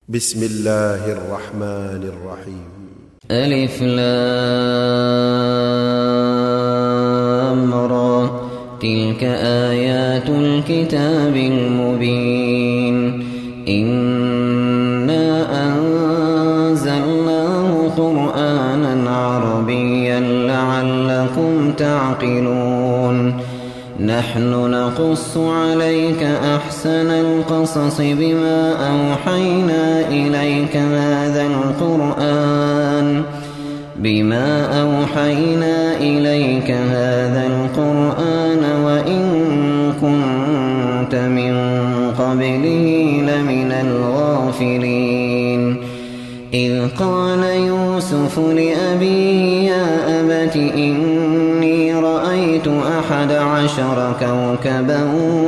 بسم الله الرحمن الرحيم. ألف لام را تلك آيات الكتاب المبين إنا أنزلناه قرآنا عربيا لعلكم تعقلون نحن نقص عليك أحسن القصص بما أوحينا إليك هذا القرآن وإن كنت من قبله لمن الغافلين إذ قال يوسف لأبيه يا أبت إني رأيت 11 كوكبا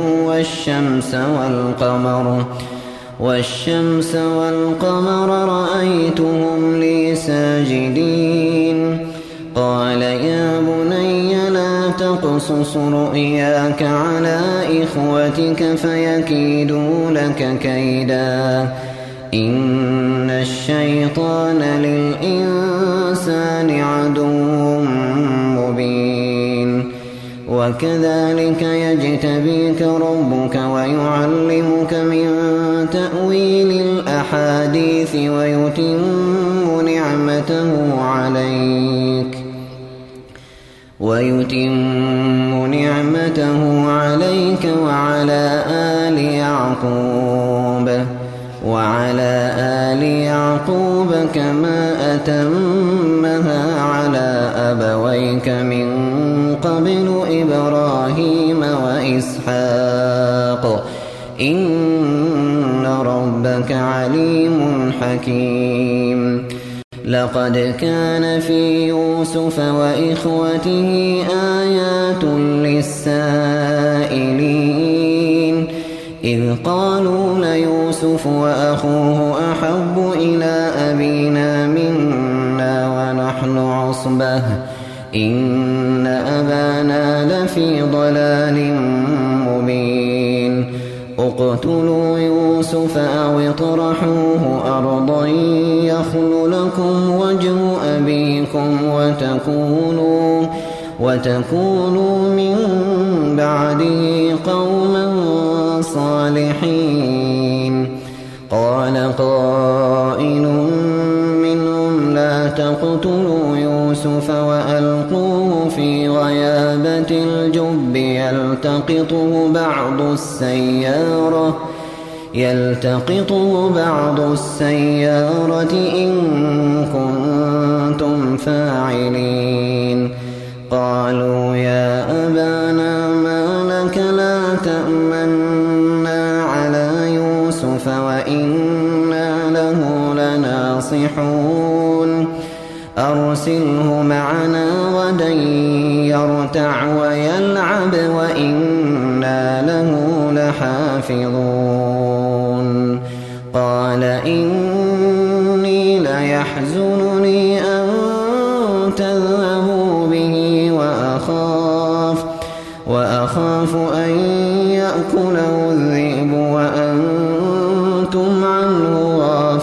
والشمس والقمر رأيتهم لي ساجدين قال يا بني لا تقصص رؤياك على إخوتك فيكيدوا لك كيدا إن الشيطان للإنسان عدو مبين وكذلك يجتبيك ربك ويعلمك من تأويل الأحاديث ويتم نعمته عليك وعلى آل يعقوب كما أتمها على أبويك من قبل إبراهيم وإسحاق إن ربك عليم حكيم لقد كان في يوسف وإخوته آيات للسائلين إذ قالوا ليوسف وأخوه أحب إلى أبينا منا ونحن عصبة إن أبانا لفي ضلال مبين اقتلوا يوسف أو اطرحوه أرضا يخل لكم وجه أبيكم وتكونوا من بعده قوما صالحين قال قائل منهم لا تقتلوا يوسف وألقوه في غيابة الجب يلتقطه بعض السيارة إن كنتم فاعلين قالوا يا أبانا ما لك لا تأمنا على يوسف وإنا له لناصحون أرسله معنا غدا يرتع ويلعب وإنا له لحافظون قال إني ليحزنني أن تذهبوا به وأخاف أن يأكله الذئب وأنتم عنه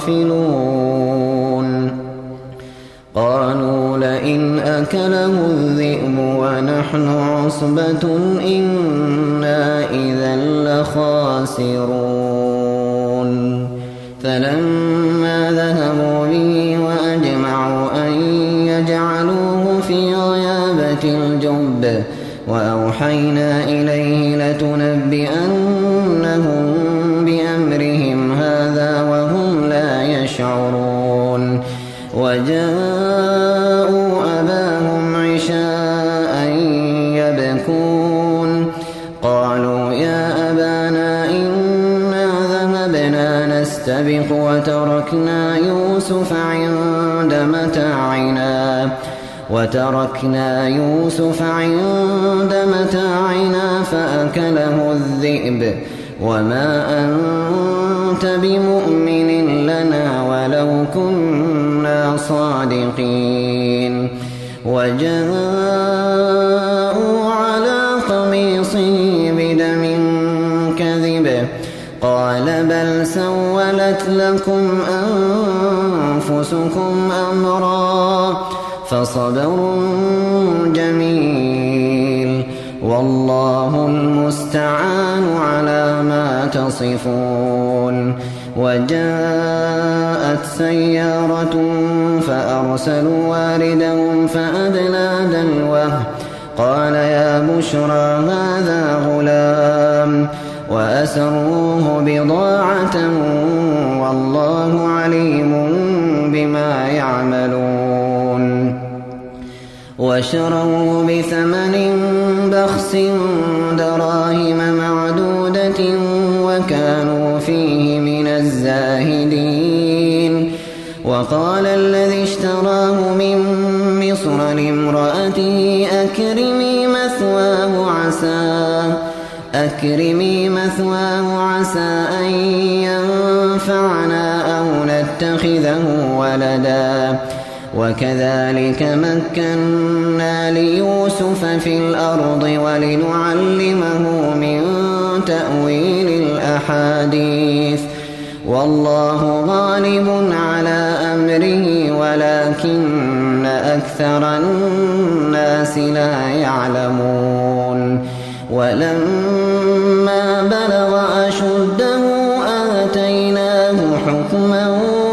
غافلون قالوا لئن أكله الذئب ونحن عصبة إنا إذا لخاسرون فلما ذهبوا به وأجمعوا أن يجعلوه في غيابة الجب وأوحينا إليه لتنبئنهم بأمرهم هذا وهم لا يشعرون وجاءوا أباهم عشاء يبكون قالوا يا أبانا إنا ذهبنا نستبق وتركنا يوسف عند متاعنا فأكله الذئب وما أنت بمؤمن لنا ولو كنا صادقين وجاءوا على قميصه بدم كذب قال بل سولت لكم أنفسكم أمرا فصبر جميل والله المستعان على ما تصفون. وجاءت سيارة فأرسلوا واردهم فأدلى دلوه قال يا بشرى هذا غلام وأسروه بضاعة والله عليم بما يعملون. وشروه بثمن بخس دراهم معدودة وكانوا فيه من الزاهدين. وقال الذي اشتراه من مصر لامرأته أكرمي مثواه عسى أن ينفعنا أو نتخذه ولدا. وكذلك مكنا ليوسف في الأرض ولنعلمه من تأويل الأحاديث والله غالب على أمره ولكن أكثر الناس لا يعلمون. ولما بلغ أشده آتيناه حكما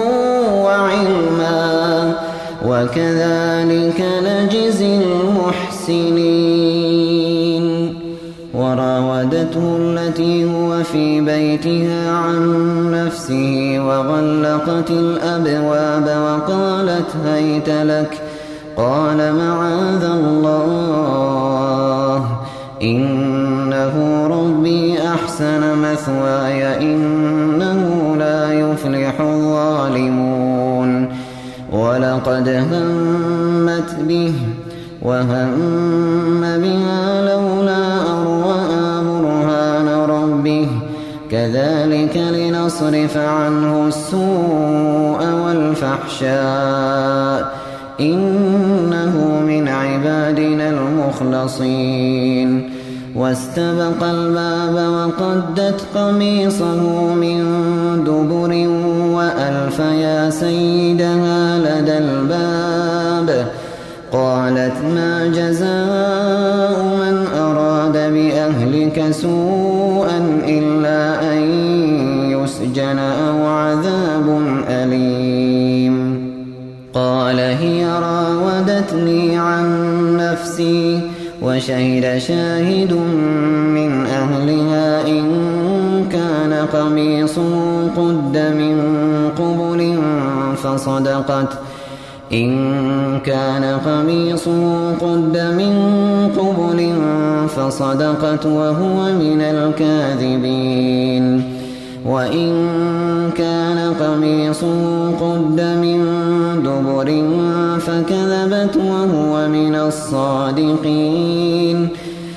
وعلما وكذلك نجزي المحسنين. وراودته التي هو في بيتها عن نفسه وغلقت الأبواب وقالت هيت لك قال معاذ الله إنه ربي أحسن مثواي إنه لا يفلح الظالمون. ولقد همت به وهم بها لولا أن رأى برهان ربه كذلك لنصرف عنه السوء والفحشاء إنه من عبادنا المخلصين. واستبق الباب وقدت قميصه من دبر وألف يا سيدها لدى الباب قالت ما جزاء من أراد بأهلك سوءا إلا أن يسجن أو عذاب أليم. قال هي راودتني عن نفسي وشهد شاهد من أهلها إن كان قميصه قد من قبل فصدقت وهو من الكاذبين. وإن كان قميصه قد من دبر فكذبت وهو من الصادقين.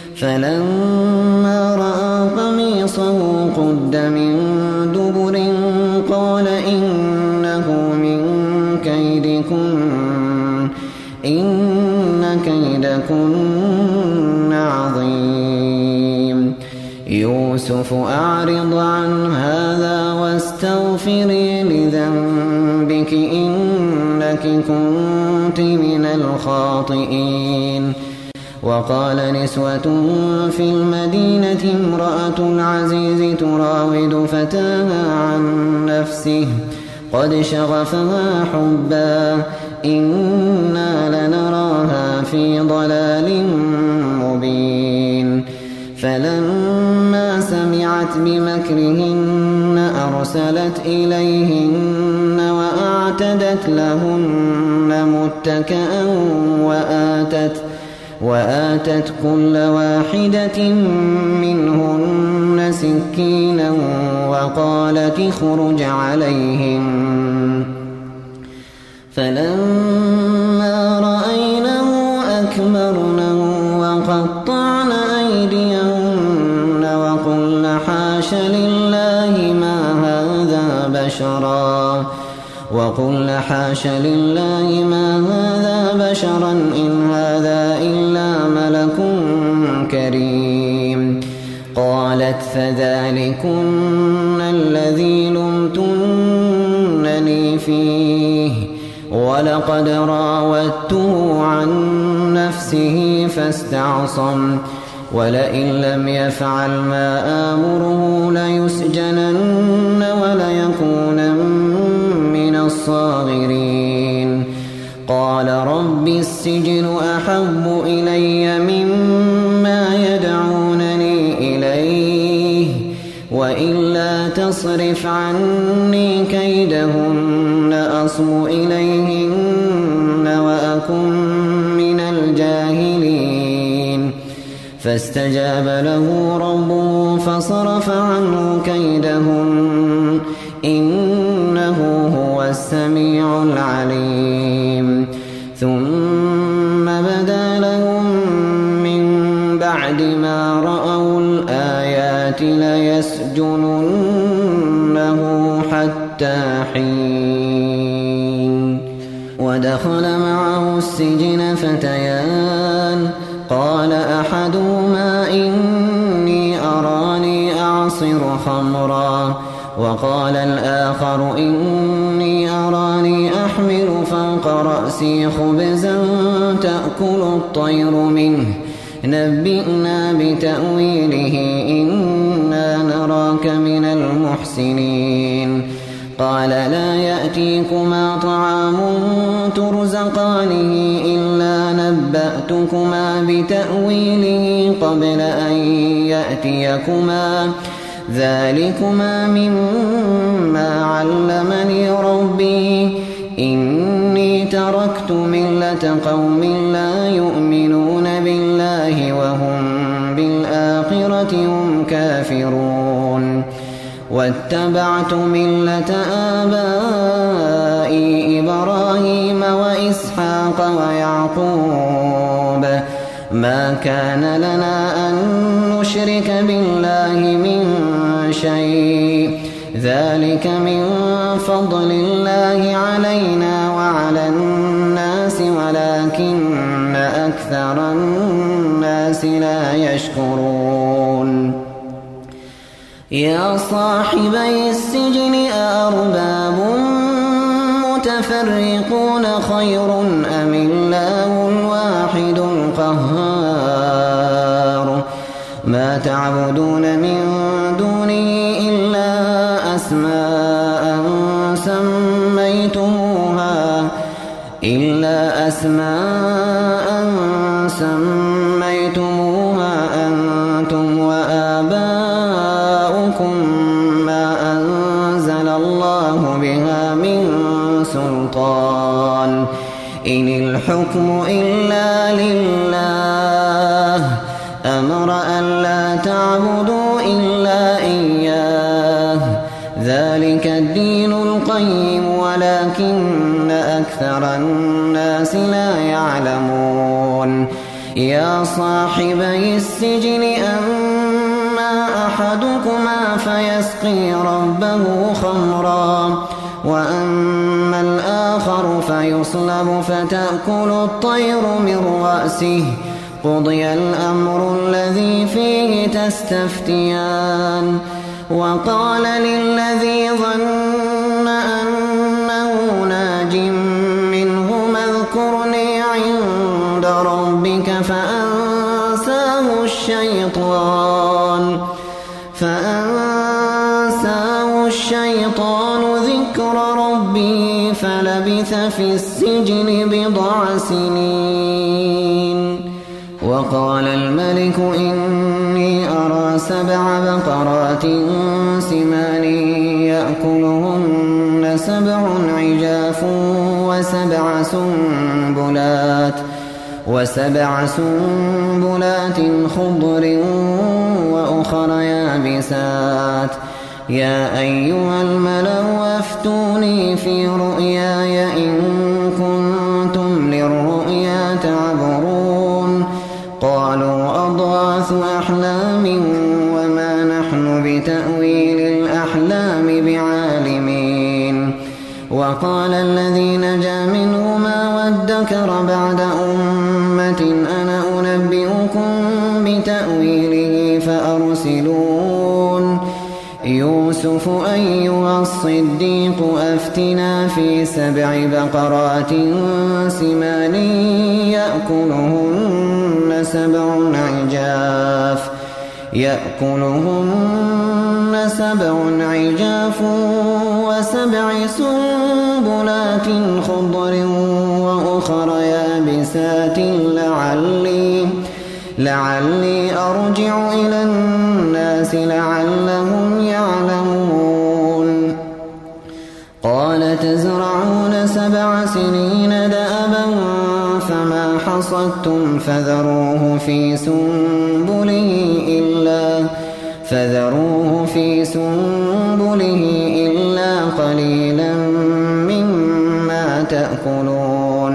فلما رأى قميصه قد من دبر قال إنه من كيدكن إن كيدكن عظيم. يوسف أعرض عن هذا واستغفري لذنبك إنك كنت من الخاطئين. وقال نسوة في المدينة امرأة العزيز تراود فتاها عن نفسه قد شغفها حبا إنا لنراها في ضلال مبين. فلما سمعت بمكرهن أرسلت إليهن وأعتدت لهن متكئا وآتت كل واحدة منهن سكينا وقالت اخرج عليهم. فلما رأينه أكبرنه وقطعن أيديهن وقلن حاش لله ما هذا بشرا إن هذا إلا ملك كريم. قالت فذلكن الذي لمتنني لوجدني فيه ولقد راودته عن نفسه فاستعصم ولئن لم يفعل ما آمره ليسجنن وليكونن من الصاغرين قال رب السجن أحب إلي مما يدعونني إليه وإلا تصرف عني كيدهن أصب إليهن وأكن من الجاهلين فاستجاب له ربه فصرف عنه كيدهن إنه هو السميع العليم ثم بدا لهم من بعد ما رأوا الآيات ليسجننه حتى حين ودخل معه السجن فتيان قال أحدهما إني أراني أعصر خمرا وقال الآخر إني أراني أحمل فوق رأسي خبزا تأكل الطير منه نبئنا بتأويله إنا نراك من المحسنين قال لا يأتيكما طعام ترزقانه إلا نبأتكما بتأويله قبل أن يأتيكما ذلكما مما علمني ربي إني تركت ملة قوم لا يؤمنون بالله وهم بالآخرة هم كافرون واتبعت ملة آبائي إبراهيم وإسحاق ويعقوب ما كان لنا أن نشرك بالله من شيء ذلك من فضل الله علينا وعلى الناس ولكن أكثر الناس لا يشكرون يا صاحبي السجن أأرباب متفرقون خير أم الله الواحد القهار ما تعبدون من دونه إلا أسماء سميتموها أنتم وآباؤكم ما أنزل الله بها من سلطان إن الحكم إلا لله أمر ألا تعبدوا إلا إياه ذلك الدين القيم ولكن أكثر الناس لا يعلمون يا صاحبي السجن أما أحدكما فيسقي ربه خمرا وأما الآخر فيصلب فتأكل الطير من رأسه قضي الأمر الذي فيه تستفتيان وقال للذي ظن أنه ناج منهما اذكرني عند ربك فأنساه الشيطان ذكر ربه فلبث في السجن بضع سنين وقال الملك إني أرى 7 بقرات سمان يأكلهن 7 عجاف وسبع سنبلات خضر وأخر يابسات يا أيها الملأ أفتوني في رؤياي إن كنتم للرؤيا تعبرون قالوا أضغاث أحلام وما نحن بتأويل الأحلام بعالمين وقال الذي نجا منهما وادكر بعد أمة أنا أنبئكم بتأويله فأرسلون يوسف أيها الصديق أفتنا في 7 بقرات سمان يأكلهن 7 عجاف و7 سنبلات خضر وأخر يابسات لعلي أرجع إلى الناس لعلهم يعلمون. قال تزرعون 7 سنين دأبا فما حصدتم فذروه في سنبله إلا قليلا مما تأكلون.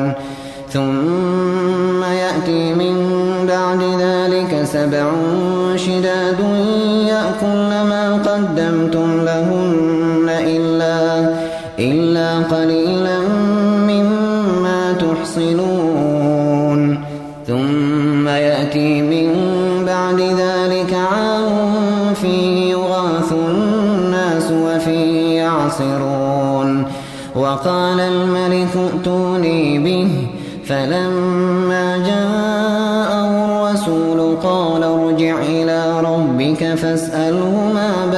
ثم يأتي من بعد ذلك 7 شداد يأكلن ما قدمتم لهن إلا قليلا مما تحصنون. ثم يأتي من بعد ذلك عام فيه يغاث الناس وفيه يعصرون. وقال الملك ائتوني به فلما جاءه الرسول قال ارجع إلى ربك فاسأله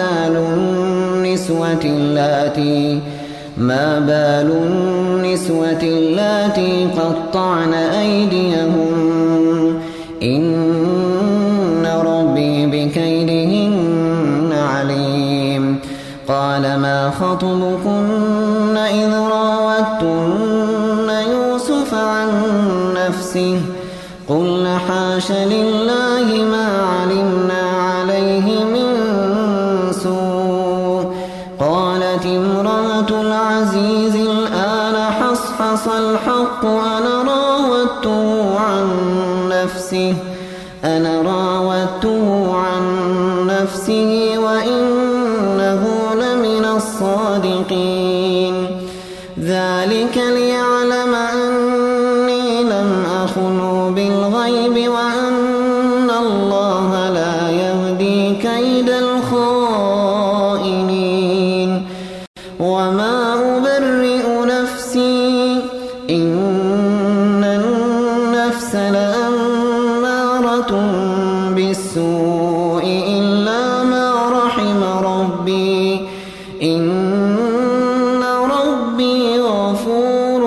ما بال النسوة اللاتي قطعن أيديهن إن ربي بكيدهن عليم. قال ما خطبكن إذ راوتن يوسف عن نفسه قلن حاش لله ما علمنا عليه من سوء. قالت امرأة العزيز الآن حصحص الحق أنا راودته عن نفسه وإنه لمن الصادقين. ذلك ليعلم أني لم أخنه بالغيب وأن الله لا يهدي كيد الخائنين. وما أبرئ نفسي إن النفس لأمارة بالسوء إلا ما رحم ربي إن ربي غفور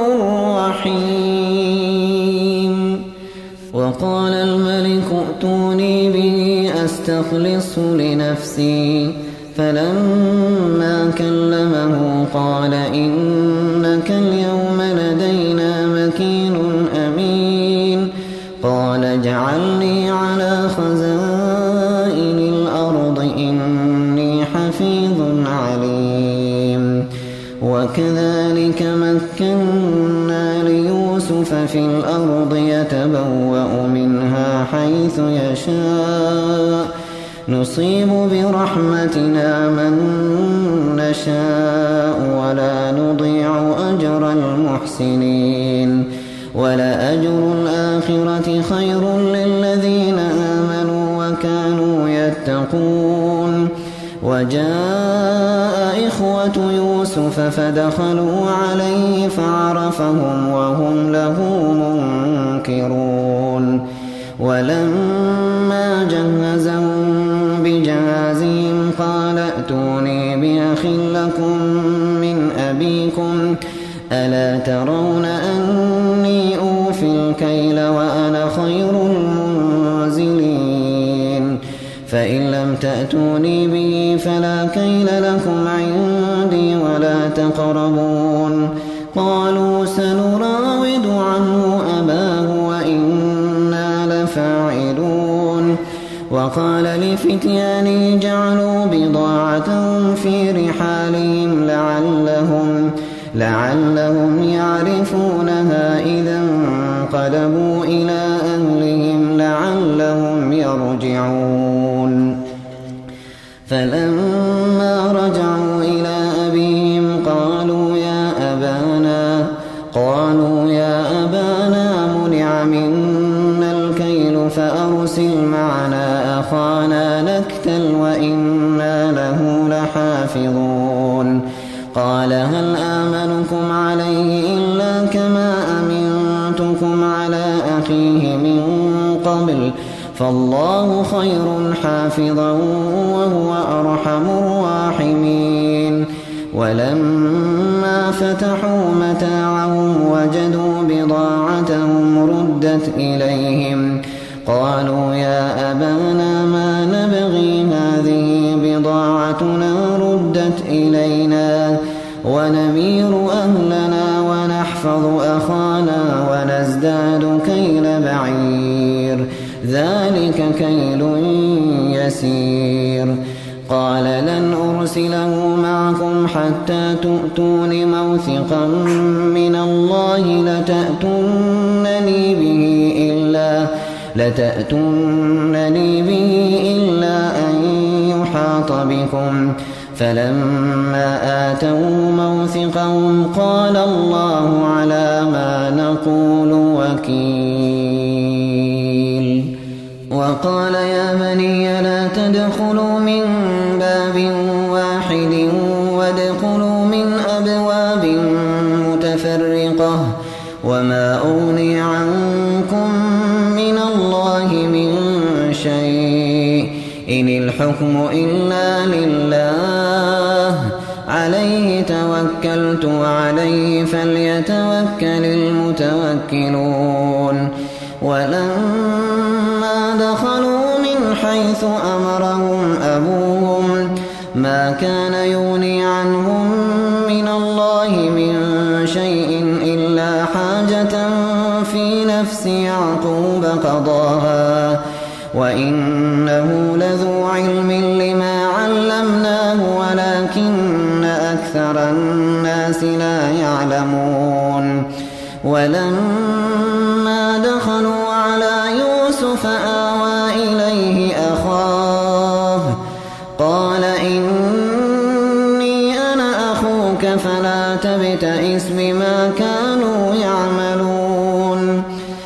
رحيم. وقال الملك ائتوني به أستخلصه لنفسي فلما كلمه قال إنك اليوم لدينا مكين أمين. قال اجعلني على خزائن الأرض إني حفيظ عليم. وكذلك مكنا ليوسف في الأرض يتبوأ منها حيث يشاء نصيب برحمتنا من نشاء ولا نضيع أجر المحسنين. ولأجر الآخرة خير للذين آمنوا وكانوا يتقون. وجاء إخوة يوسف فدخلوا عليه فعرفهم وهم له منكرون. ولما جهزهم بجهازهم قال ائتوني بأخ لكم من أبيكم ألا ترون أني أوفي الكيل وأنا خير المنزلين. فإن لم تأتوني به فلا كيل لكم عندي ولا تقربون. قالوا سنراود عنه أباه وإنا لفاعلون. وقال لفتيانه جعلوا بضاعتهم في رحالهم لعلهم يعرفونها إذا انقلبوا إلى أهلهم لعلهم يرجعون. فلما رجعوا إلى أبيهم قالوا يا أبانا منع منا الكيل فأرسل معنا أخانا نكتل وإنا له لحافظون. قال هل آمنكم عليه إلا كما أمنتكم على أخيه من قبل فالله خير حافظا وهو أرحم الراحمين ولما فتحوا متاعهم وجدوا بضاعتهم ردت إليهم قالوا يا أبانا ما نبغي هذه بضاعتنا ردت إلينا ونمير أهلنا ونحفظ أخانا ونزداد كيل بعير ذلك كيل يسير قال لن أرسله معكم حتى تؤتون موثقا من الله لتأتونني به إلا أن يحاط بكم فلما آتوا موثقهم قال الله على ما نقول وكيل وقال يا بني لا تدخلوا من باب واحد وادخلوا من أبواب متفرقة وما أغني عنكم من الله من شيء إن الحكم إلا لله عليه توكلت وعليه فليتوكل المتوكلون ولما دخلوا من حيث أمرهم أبوهم ما كان يغني عنهم من الله من شيء إلا حاجة في نفس يعقوب قضاها وإنه لذو علم لما علمناه ولكن أكثر الناس لا يعلمون ولما دخلوا على يوسف آوى إليه أخاه قال إني أنا أخوك فلا تبتئس بما كانوا يعملون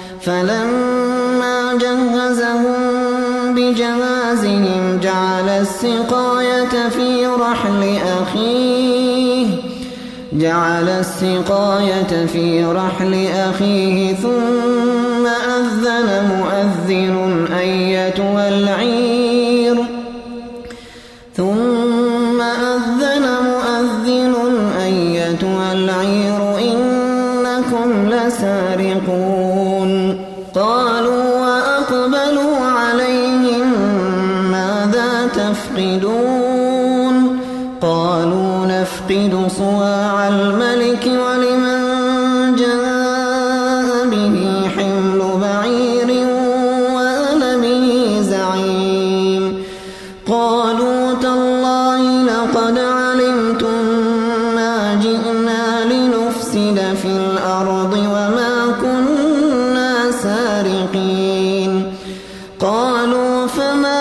فلما جهزهم بجهازهم جعل السقاية في رحل أخيه ثم أذن مؤذن أيتها العير إنكم لسارقون قالوا وأقبلوا عليهم ماذا تفقدون قالوا نفقد صواع الملك ولمن جاء به حمل بعير وأنا به زعيم قالوا تالله لقد علمتم ما جئنا لنفسد في الأرض وما كنا سارقين قالوا فما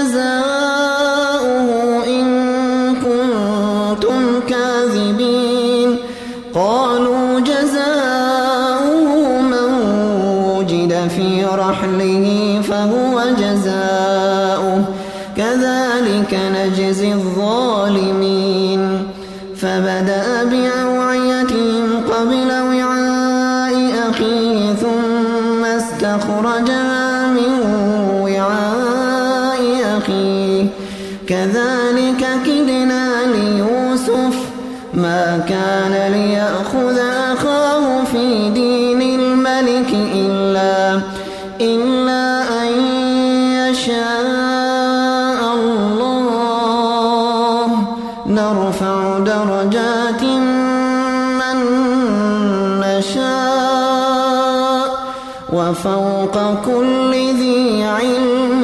جزاؤه إن كنتم كاذبين قالوا جزاؤه من وجد في رحله فهو جزاؤه كذلك نجزي الظالمين فبدأ بأوعيتهم قبل وعاء أخيه ثم استخرجها من وعاء أخيه كذلك كدنا ليوسف ما كان ليأخذ أخاه في دين الملك إلا أن يشاء الله نرفع درجات من نشاء وفوق كل ذي علم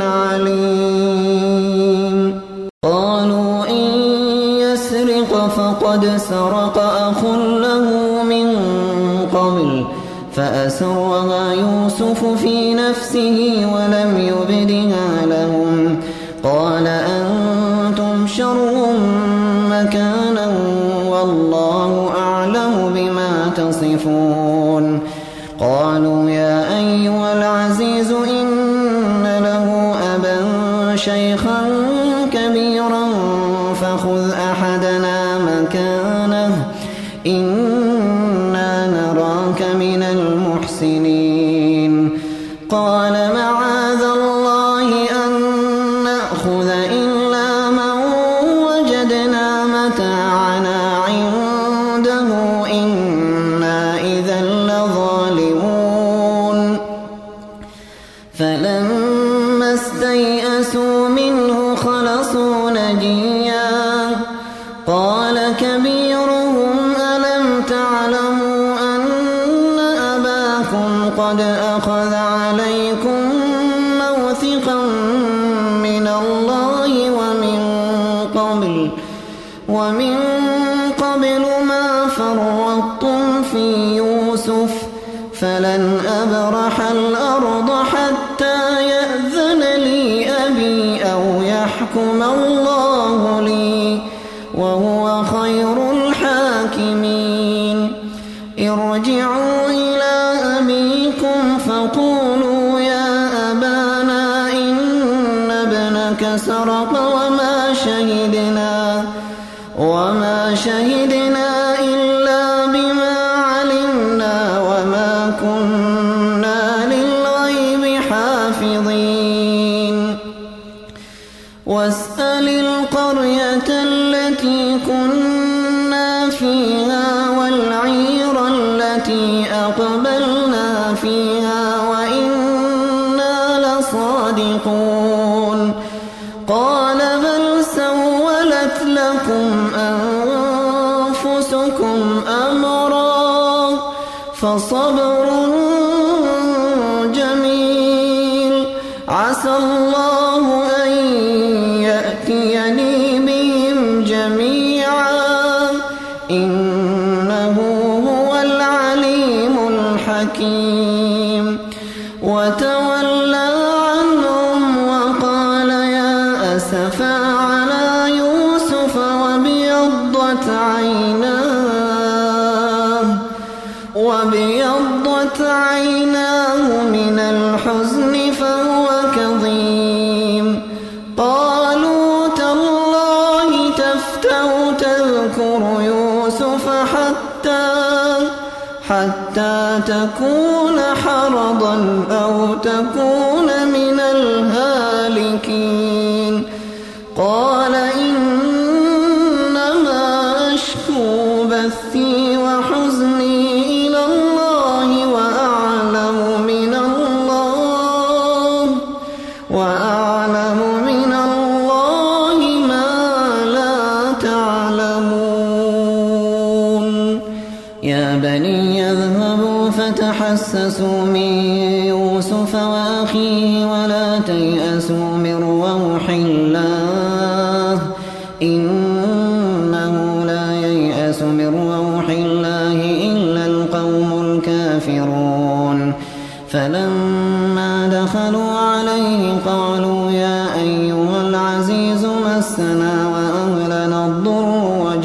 عليم قالوا إن يسرق فقد سرق أخ له من قبل فأسرها يوسف في نفسه ولم يبدها لهم قال أنتم شر مكانا والله أعلم بما تصفون قالوا يا أيها العزيز إن له أبا شيخا كبيرا فخذ أحدنا مكانه قال معاذ الله أن نأخذ إلا من وجدنا متاعنا عنده إنا إذا لظالمون فلما استيئسوا منه خلصوا نجيا قال كبيرهم ألم تعلموا أن أباكم قد أخذ عليكم موثقا من الله ومن قبل ما فرطتم في يوسف فلن أبرح الأرض حتى يأذن لي أبي أو يحكم الله لي وهو خير الحاكمين ارجعوا إلى أبيكم فقولوا يا أبانا إن ابنك سرق وما شهدنا إلا بما علمنا وما كنا للغيب حافظين واسأل القرية التي كنا فيها والعير التي أقبلنا فيها وإنا لصادقون قال بل سولت لكم أنفسكم أمرا فصبر جميل عسى الله أن يأتيني بهم جميعا إنه هو العليم الحكيم وتولى عنهم وقال يا أسفا على يوسف وابيضت عيناه من الحزن فهو كظيم قالوا تالله تفتأ تذكر يوسف حتى تكون حرضا أو تكون من الهالكين قال إنما أشكو بثي وحزني إلى الله وأعلم من الله ما لا تعلمون يا بني اذهبوا فتحسسوا من يوسف وأخيه ولا تيأسوا من روح الله إنه لا ييأس من روح الله إلا القوم الكافرون فلما دخلوا عليه قالوا يا أيها العزيز مسنا وأهلنا الضر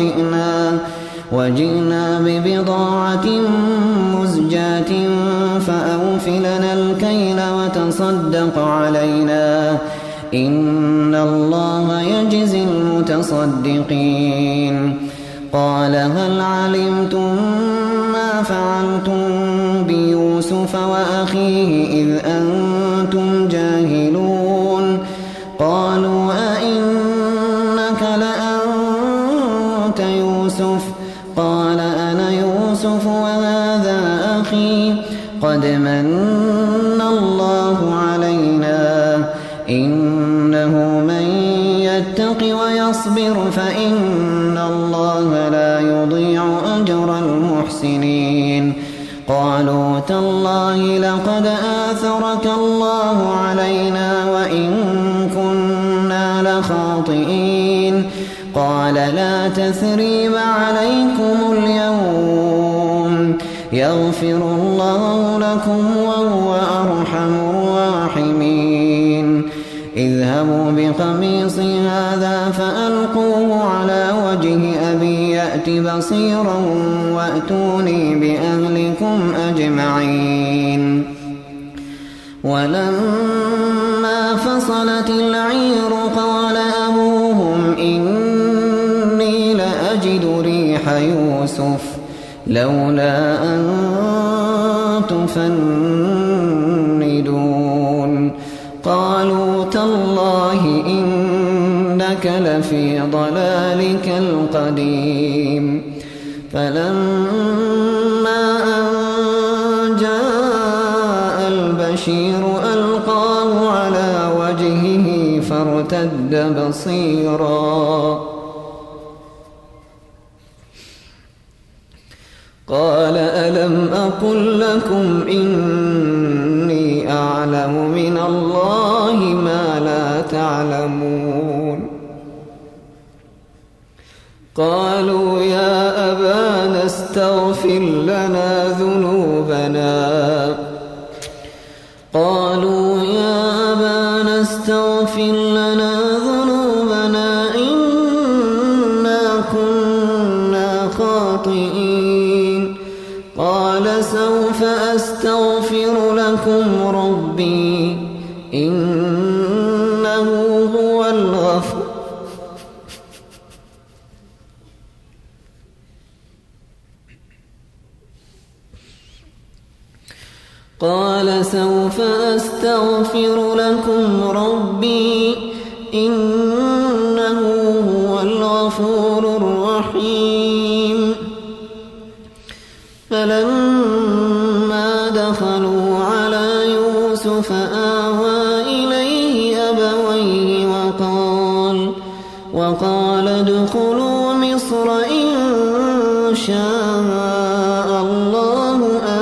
وجئنا ببضاعة مزجاة فأوف لنا الكيل وتصدق علينا إن الله يجزي المتصدقين قال هل علمتم ما فعلتم بيوسف وأخيه إذ أنتم جاهلون قالوا أئنك لأنت يوسف قال أنا يوسف وهذا أخي قد من الله علينا إنه من يتق ويصبر فإن الله لا يضيع أجر المحسنين قالوا تالله لقد آثرك الله علينا وإن كنا لخاطئين قال لا تثريب عليكم اليوم يغفر الله لكم وهو أرحم الراحمين اذهبوا بقميصي هذا فألقوه على وجه أبي يأت بصيرا وأتوني بأهلكم أجمعين ولما فصلت العير قال أبوهم إني لأجد ريح يوسف لولا أن تفندون لفي ضلالك القديم فلما أن جاء البشير ألقاه على وجهه فارتد بصيرا قال ألم أقل لكم إني أعلم من الله ما لا تعلمون قالوا يا أبانا استغفر لنا ذنوبنا إنا كنا خاطئين قال سوف أستغفر لكم ربي إنه هو الغفور قال سوف أستغفر لكم ربي إنه هو الغفور الرحيم فلما دخلوا على يوسف آوى إليه أبويه وقال ادخلوا مصر إن شاء الله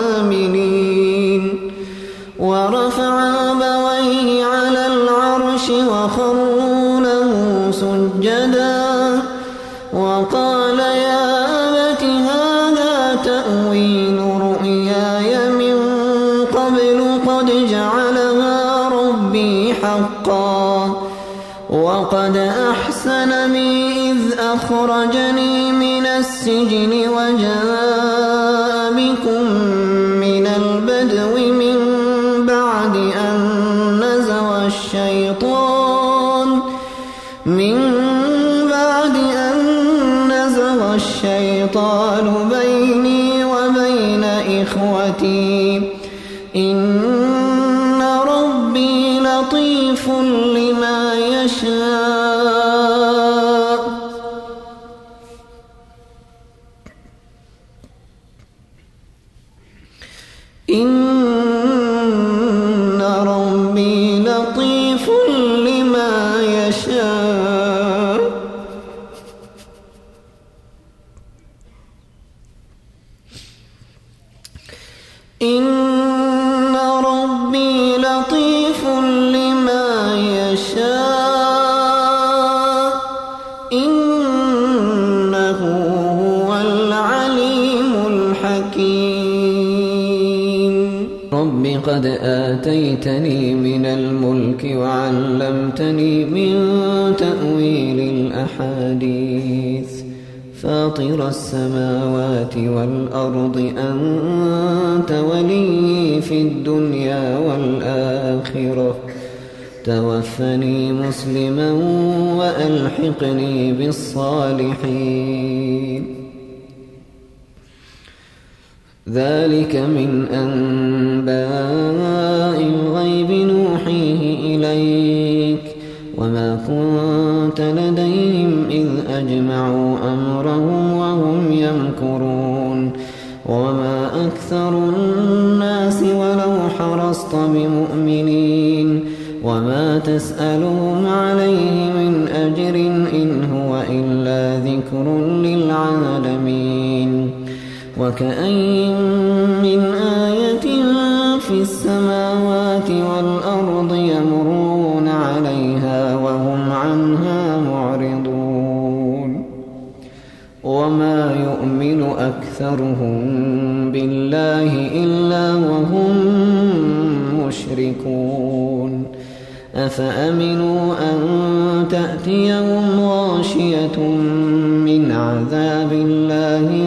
آمنين ورفع أبويه على العرش وخروا له سجدا وقال يا أبت هذا تأويل رؤياي من قبل قد جعلها ربي حقا وقد أحسن بي إذ أخرجني من السجن وجاء بكم من البدو من بعد أن نزغ الشيطان بيني وبين إخوتي إن ربي لطيف لما يشاء إن ربي لطيف لما يشاء إن ربي لطيف لما يشاء إنه هو العليم الحكيم رب قد آتيتني من الملك وعلمتني من تأويل الأحاديث فاطر السماوات والأرض أنت ولي في الدنيا والآخرة توفني مسلما وألحقني بالصالحين ذلك من أنباء الغيب نوحيه إليك وما كنت لديهم إذ أجمعوا أمرهم وهم يمكرون وما أكثر الناس ولو حرصت بمؤمنين وما تسألهم عليه من أجر إن هو إلا ذكر للعالمين وكأين من آية في السماوات والأرض يمرون عليها وهم عنها معرضون وما يؤمن أكثرهم بالله إلا وهم مشركون أفأمنوا أن تأتيهم غاشية من عذاب الله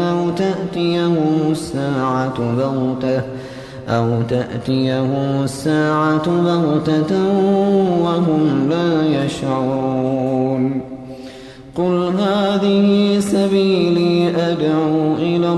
أو تأتيهم الساعة بغتة وهم لا يشعرون قل هذه سبيلي أدعو إلى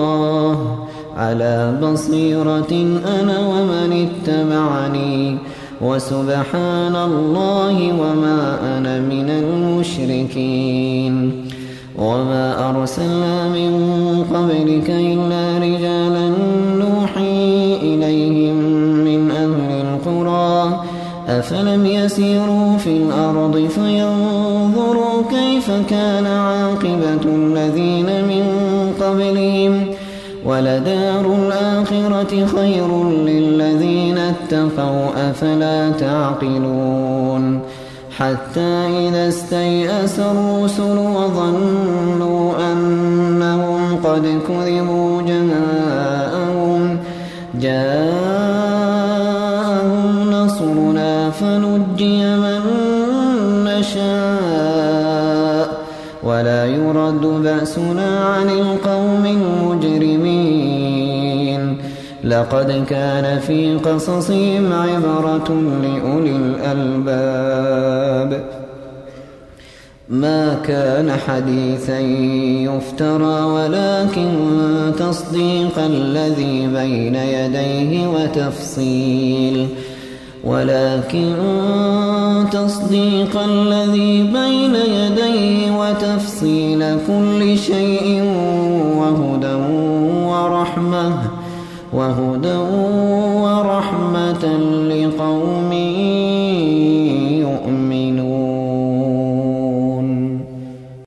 الله على بصيرة أنا ومن اتبعني وسبحان الله وما أنا من المشركين. وما أرسلنا من قبلك إلا رجالا نوحي إليهم من أهل القرى أفلم يسيروا في الأرض فينظروا كيف كان عاقبة الذين من قبلهم ولدار الآخرة خير للذين اتقوا أفلا تعقلون. حتى إذا استيأس الرسل وظنوا أنهم قد كذبوا جاءهم نصرنا فنجي من نشاء ولا يرد بأسنا عن القوم المجرمين. لقد كان في قصصهم عبرة لأولي الألباب ما كان حديثا يفترى ولكن تصديق الذي بين يديه وتفصيل كل شيء وهدى ورحمة لقوم